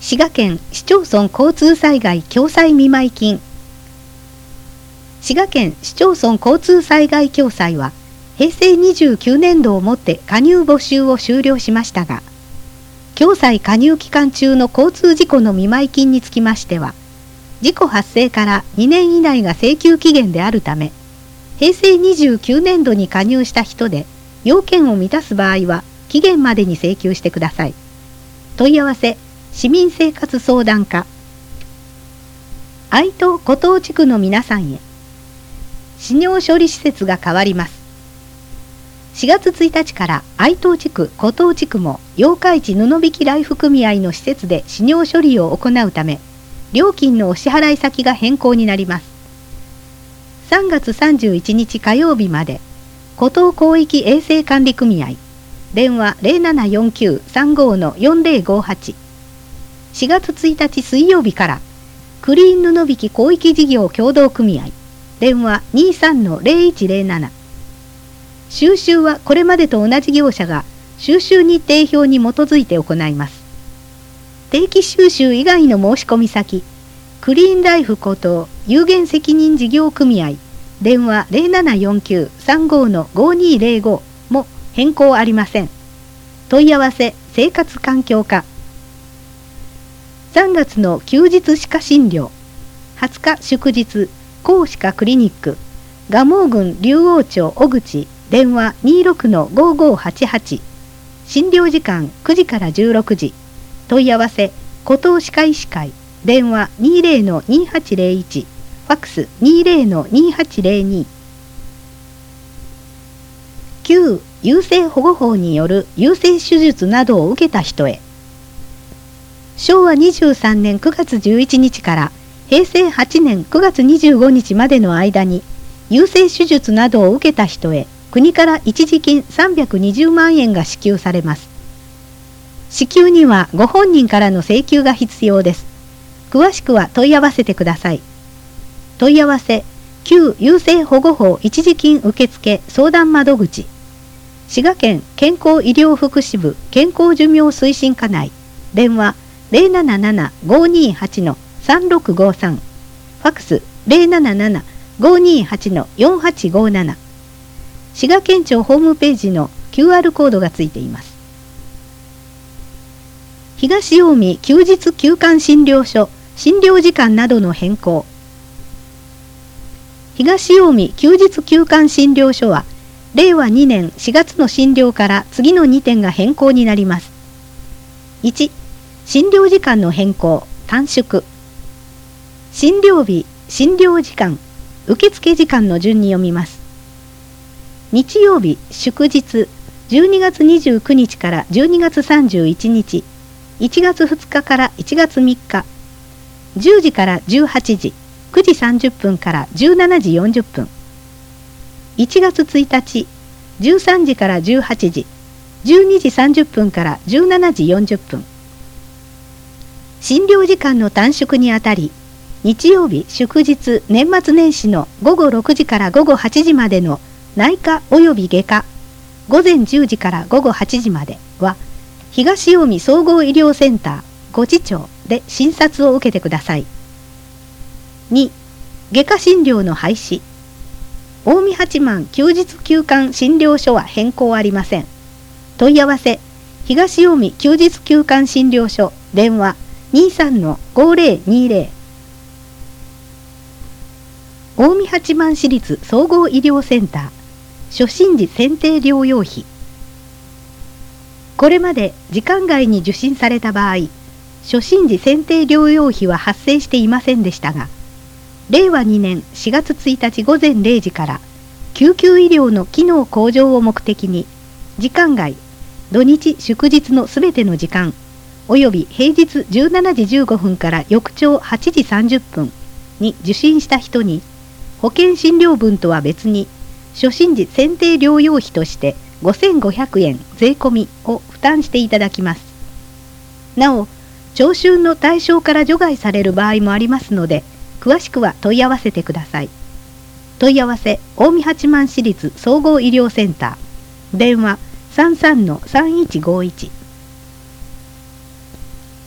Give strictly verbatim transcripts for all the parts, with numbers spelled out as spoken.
滋賀県市町村交通災害共済見舞金。滋賀県市町村交通災害共済はへいせいにじゅうきゅうねんどをもって加入募集を終了しましたが、共済加入期間中の交通事故の見舞金につきましては、事故発生からにねん以内が請求期限であるため、へいせいにじゅうきゅうねんどに加入した人で要件を満たす場合は期限までに請求してください。問い合わせ市民生活相談課。愛東古東地区の皆さんへ。死尿処理施設が変わります。しがつついたちから愛東地区古東地区も八日市布引ライフ組合の施設で死尿処理を行うため、料金のお支払い先が変更になります。さんがつさんじゅういちにち火曜日まで、古東広域衛生管理組合、電話 ゼロななよんきゅうさんごのよんゼロごはち。しがつついたち水曜日から、クリーン布引広域事業協同組合、電話 にさんのゼロいちゼロなな。収集はこれまでと同じ業者が収集日程表に基づいて行います。定期収集以外の申し込み先、クリーンライフ古東有限責任事業組合、電話 ゼロななよんきゅうさんごのごにゼロごも変更ありません。問い合わせ生活環境課。さんがつの休日歯科診療、はつか祝日高歯科クリニック、蒲生郡竜王町小口、電話 にろくのごごはちはち。診療時間くじからじゅうろくじ。問い合わせ古東歯科医師会、電話 にゼロのにはちゼロいち、ファックス にゼロのにはちゼロに。旧優生保護法による優生手術などを受けた人へ。しょうわにじゅうさんねんくがつじゅういちにちからへいせいはちねんくがつにじゅうごにちまでの間に優生手術などを受けた人へ、国から一時金さんびゃくにじゅうまんえんが支給されます。支給にはご本人からの請求が必要です。詳しくは問い合わせてください。問い合わせ旧優生保護法一時金受付相談窓口、滋賀県健康医療福祉部健康寿命推進課内、電話 ゼロななななごにはちのさんろくごさん、ファックス ゼロななななごにはちのよんはちごなな。滋賀県庁ホームページの キューアール コードがついています。東近江休日休館診療所診療時間などの変更。東近江休日休館診療所はれいわにねんしがつの診療から次のにてんが変更になります。いち、診療時間の変更短縮。診療日、診療時間、受付時間の順に読みます。日曜日、祝日、じゅうにがつにじゅうくにちからじゅうにがつさんじゅういちにち、いちがつふつかからいちがつみっか、じゅうじからじゅうはちじ、くじさんじゅっぷんからじゅうしちじよんじゅっぷん、いちがつついたち、じゅうさんじからじゅうはちじ、じゅうにじさんじゅっぷんからじゅうしちじよんじゅっぷん。診療時間の短縮にあたり、日曜日、祝日、年末年始のごごろくじからごごはちじまでの内科及び外科、ごぜんじゅうじからごごはちじまでは、東近江総合医療センターごじちょうで診察を受けてください。に、外科診療の廃止。近江八幡休日休館診療所は変更ありません。問い合わせ、東近江休日休館診療所、電話 にさんのごゼロにゼロ。近江八幡市立総合医療センター、初診時選定療養費。これまで時間外に受診された場合、初診時選定療養費は発生していませんでしたが、れいわにねんしがつついたちごぜんれいじから救急医療の機能向上を目的に、時間外、土日祝日のすべての時間、および平日じゅうしちじじゅうごふんから翌朝はちじさんじゅっぷんに受診した人に、保険診療分とは別に、初診時選定療養費としてごせんごひゃくえん税込みを負担していただきます。なお、徴収の対象から除外される場合もありますので、詳しくは問い合わせてください。問い合わせ、近江八幡市立総合医療センター、電話 さんさんのさんいちごいち。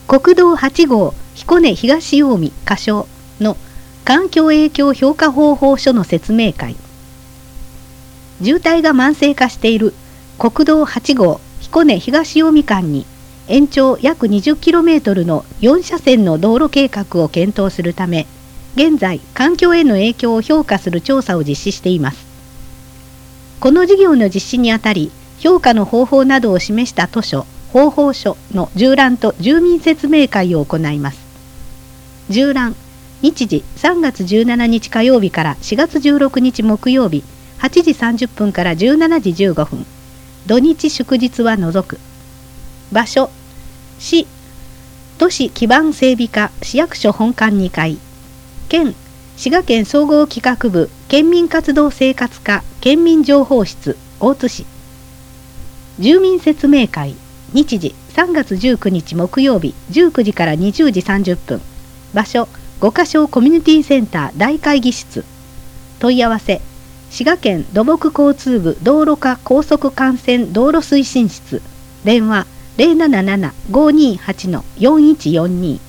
国道はちごう彦根東近江仮称の環境影響評価方法書の説明会。渋滞が慢性化している国道はちごう彦根東近江間に延長約 にじゅっキロメートル のよんしゃせんの道路計画を検討するため、現在環境への影響を評価する調査を実施しています。この事業の実施にあたり、評価の方法などを示した図書方法書の縦覧と住民説明会を行います。縦覧、日時さんがつじゅうしちにち火曜日からしがつじゅうろくにち木曜日はちじさんじゅっぷんからじゅうしちじじゅうごふん、土日祝日は除く。場所、市、都市基盤整備課市役所本館にかい。県、滋賀県総合企画部県民活動生活課県民情報室大津市。住民説明会、日時さんがつじゅうくにち木曜日じゅうくじからにじゅうじさんじゅっぷん。場所、五箇所コミュニティセンター大会議室。問い合わせ、滋賀県土木交通部道路課高速幹線道路推進室。電話 ゼロななななごーにーはちのよんいちよんにー。